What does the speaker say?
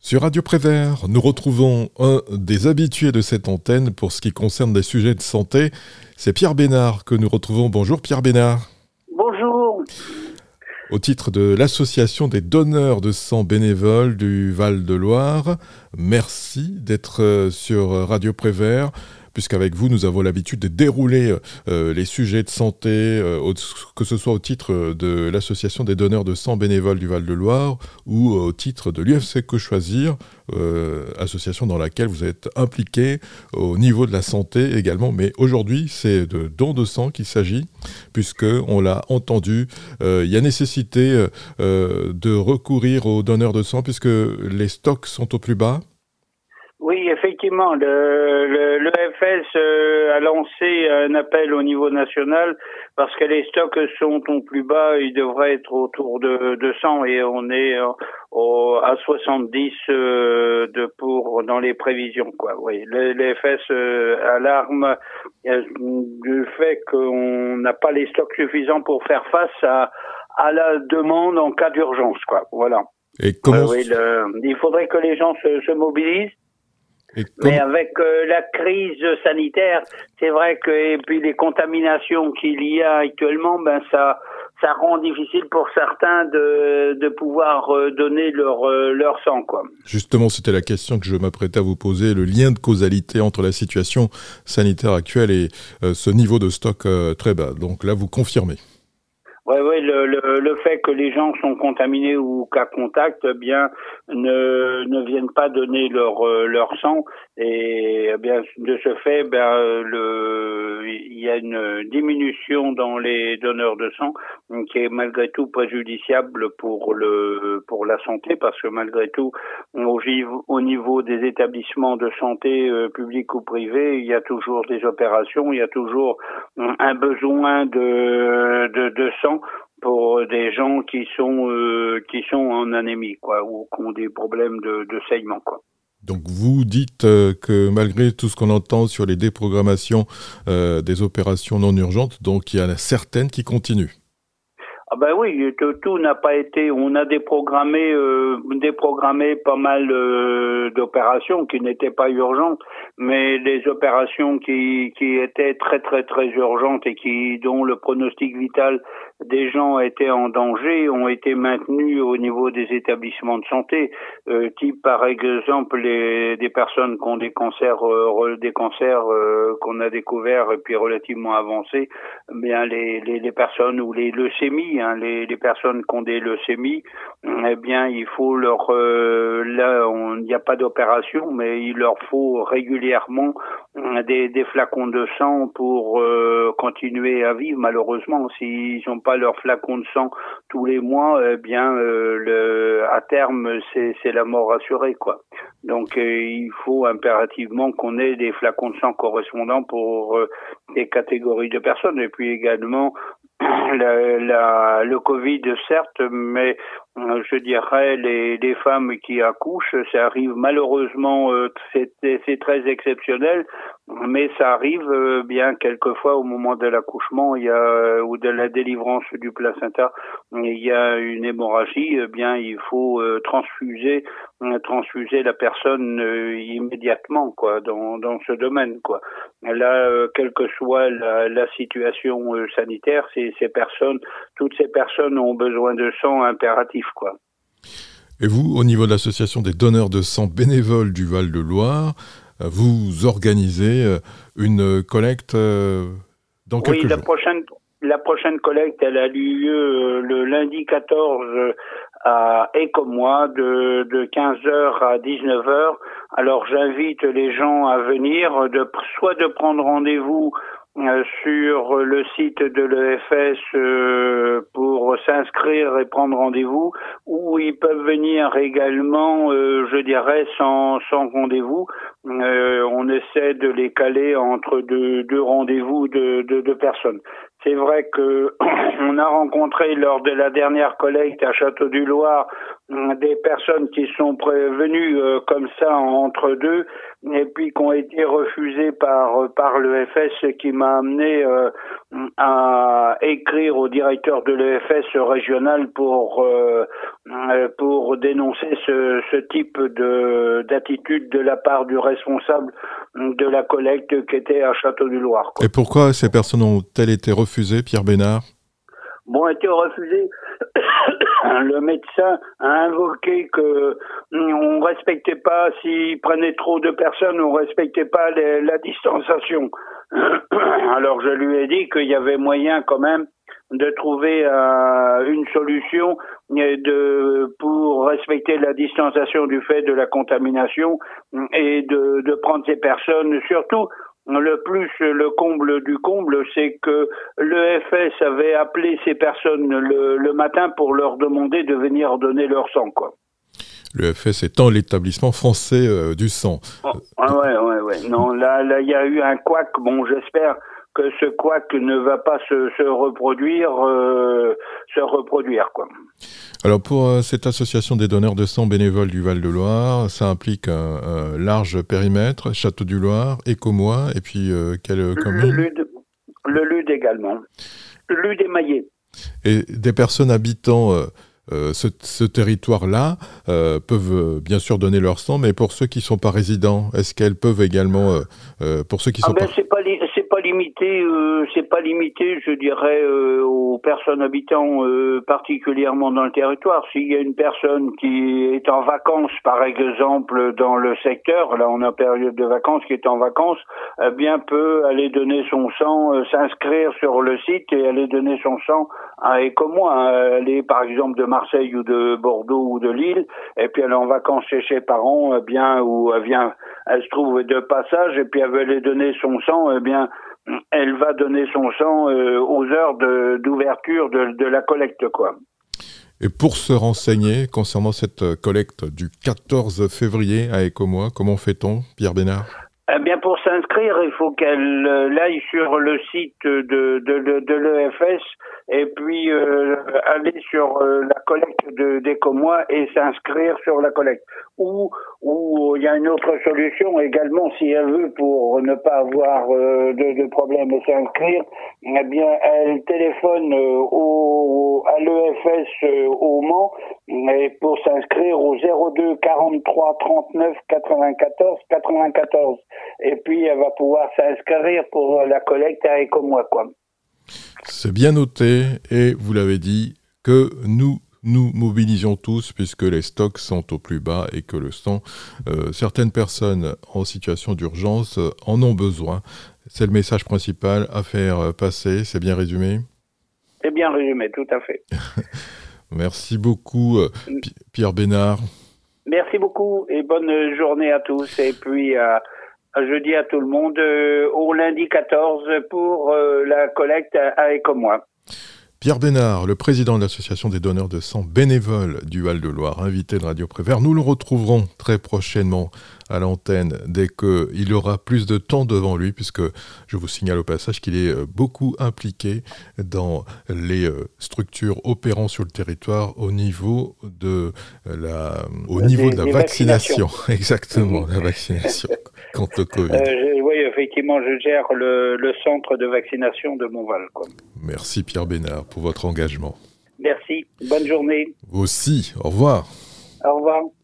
Sur Radio Prévert, nous retrouvons un des habitués de cette antenne pour ce qui concerne des sujets de santé. C'est Pierre Bénard que nous retrouvons. Bonjour Pierre Bénard. Bonjour. Au titre de l'Association des donneurs de sang bénévoles du Val-de-Loire, merci d'être sur Radio Prévert, puisqu'avec vous, nous avons l'habitude de dérouler les sujets de santé, que ce soit au titre de l'Association des donneurs de sang bénévoles du Val-de-Loire ou au titre de l'UFC Que Choisir, association dans laquelle vous êtes impliqué au niveau de la santé également. Mais aujourd'hui, c'est de dons de sang qu'il s'agit, puisqu'on l'a entendu, il y a nécessité de recourir aux donneurs de sang, puisque les stocks sont au plus bas. Oui, effectivement, l'EFS a lancé un appel au niveau national parce que les stocks sont au plus bas, ils devraient être autour de 100 et on est à 70 dans les prévisions, quoi. Oui, l'EFS alarme du fait qu'on n'a pas les stocks suffisants pour faire face à la demande en cas d'urgence, quoi. Voilà. Et comment... il faudrait que les gens se mobilisent. Mais avec la crise sanitaire, c'est vrai que et puis les contaminations qu'il y a actuellement, ça rend difficile pour certains de pouvoir donner leur sang, quoi. Justement, c'était la question que je m'apprêtais à vous poser, le lien de causalité entre la situation sanitaire actuelle et ce niveau de stock très bas. Donc là, vous confirmez. Oui, le fait que les gens sont contaminés ou cas contact, ne viennent pas donner leur sang et bien de ce fait, il y a une diminution dans les donneurs de sang qui est malgré tout préjudiciable pour la santé parce que malgré tout, au niveau des établissements de santé publics ou privés, il y a toujours des opérations, il y a toujours un besoin de sang pour des gens qui sont en anémie, quoi, ou qui ont des problèmes de saignement, quoi. Donc vous dites que malgré tout ce qu'on entend sur les déprogrammations des opérations non urgentes, donc il y en a certaines qui continuent. Ah ben oui, tout n'a pas été. On a déprogrammé pas mal d'opérations qui n'étaient pas urgentes, mais les opérations qui étaient très très très urgentes et dont le pronostic vital des gens était en danger ont été maintenues au niveau des établissements de santé, type par exemple des personnes qui ont des cancers qu'on a découverts et puis relativement avancés, bien les personnes ou les leucémies. Les personnes qui ont des leucémies, eh bien, il faut il n'y a pas d'opération, mais il leur faut régulièrement des flacons de sang pour continuer à vivre. Malheureusement, s'ils n'ont pas leur flacon de sang tous les mois, eh bien, à terme, c'est la mort assurée, quoi. Donc, il faut impérativement qu'on ait des flacons de sang correspondants pour des catégories de personnes, et puis également le Covid, certes, mais je dirais les femmes qui accouchent, ça arrive malheureusement, c'est très exceptionnel, mais ça arrive bien quelquefois au moment de l'accouchement, ou de la délivrance du placenta, il y a une hémorragie, bien il faut transfuser la personne immédiatement, quoi, dans ce domaine, quoi. Là, quelle que soit la situation sanitaire, toutes ces personnes ont besoin de sang impératif, quoi. Et vous, au niveau de l'association des donneurs de sang bénévoles du Val-de-Loire, vous organisez une collecte dans quelques jours. La prochaine collecte, elle a lieu le lundi 14 à Écommois de 15h à 19h. Alors j'invite les gens à venir, soit de prendre rendez-vous sur le site de l'EFS pour s'inscrire et prendre rendez-vous, ou ils peuvent venir également, je dirais, sans rendez-vous. On essaie de les caler entre deux rendez-vous de personnes. C'est vrai que on a rencontré lors de la dernière collecte à Château-du-Loir des personnes qui sont venues comme ça entre deux et puis qui ont été refusées par l'EFS, qui m'a amené à écrire au directeur de l'EFS régional pour dénoncer ce type d'attitude de la part du responsable de la collecte qui était à Château-du-Loir. Et pourquoi ces personnes ont-elles été refusées, Pierre Bénard? Bon, été refusées. Le médecin a invoqué que on respectait pas, s'il prenait trop de personnes, on respectait pas la distanciation. Alors je lui ai dit qu'il y avait moyen quand même de trouver une solution pour respecter la distanciation du fait de la contamination et de prendre ces personnes. Surtout, le comble du comble, c'est que l'EFS avait appelé ces personnes le matin pour leur demander de venir donner leur sang, quoi. L'EFS étant l'établissement français du sang. Ouais. Non, là, il y a eu un couac. Bon, j'espère que ce couac ne va pas se reproduire, quoi. Alors pour cette association des donneurs de sang bénévoles du Val-de-Loire, ça implique un large périmètre, Château-du-Loir, Écomois, et puis quelle commune? Le Lude également. Le Lude émaillé. Et des personnes habitant ce territoire-là peuvent bien sûr donner leur sang, mais pour ceux qui ne sont pas résidents, est-ce qu'elles peuvent également, pour ceux qui sont c'est pas limité, je dirais, aux personnes habitant particulièrement dans le territoire. S'il y a une personne qui est en vacances, par exemple, dans le secteur, là on a période de vacances, qui est en vacances, bien peut aller donner son sang, s'inscrire sur le site et aller donner son sang à Écomois, aller par exemple de Marseille ou de Bordeaux ou de Lille, et puis elle est en vacances chez ses parents, où elle se trouve de passage, et puis elle veut aller donner son sang, elle va donner son sang aux heures d'ouverture de la collecte, quoi. Et pour se renseigner concernant cette collecte du 14 février à Écomois, comment fait-on, Pierre Bénard? Pour s'inscrire, il faut qu'elle aille sur le site de l'EFS et puis aller sur la collecte d'Écomois et s'inscrire sur la collecte. Ou il y a une autre solution également, si elle veut, pour ne pas avoir de problème et s'inscrire, elle téléphone à l'EFS au Mans et pour s'inscrire au 02 43 39 94 94. Et puis elle va pouvoir s'inscrire pour la collecte à Écomois, quoi. C'est bien noté, et vous l'avez dit, que nous mobilisions tous, puisque les stocks sont au plus bas et que le sang, certaines personnes en situation d'urgence en ont besoin. C'est le message principal à faire passer, c'est bien résumé? C'est bien résumé, tout à fait. Merci beaucoup, Pierre Bénard. Merci beaucoup et bonne journée à tous. Et puis je dis à tout le monde au lundi 14 pour la collecte à Écomois. Pierre Bénard, le président de l'association des donneurs de sang bénévoles du Val-de-Loire, invité de Radio Prévert. Nous le retrouverons très prochainement à l'antenne dès qu'il aura plus de temps devant lui, puisque je vous signale au passage qu'il est beaucoup impliqué dans les structures opérant sur le territoire au niveau de la vaccination. Exactement, la vaccination contre le Covid. Oui, effectivement, je gère le centre de vaccination de Montval, quoi. Merci Pierre Bénard pour votre engagement. Merci, bonne journée. Vous aussi, au revoir. Au revoir.